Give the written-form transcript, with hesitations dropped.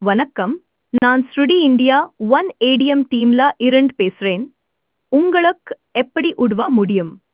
வணக்கம். நான் ஸ்ருடி India one ATM டீம்ல இருந்து பேசுறேன். உங்களுக்கு எப்படி உதவ முடியும்?